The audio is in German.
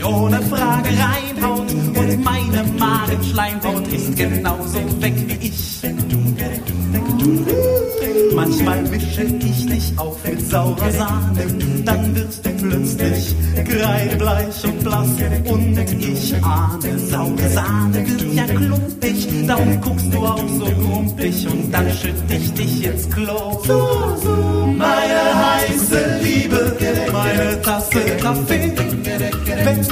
die ohne Frage reinhaut. Und meine Magenschleimhaut ist genauso weg wie ich. Manchmal mische ich dich auf mit saurer Sahne, dann wirst du plötzlich kreidebleich und blass. Und ich ahne, saure Sahne wird ja klumpig, darum guckst du auch so grumpig und dann schütt ich dich ins Klo. Meine heiße Liebe, meine Tasse Kaffee, wenn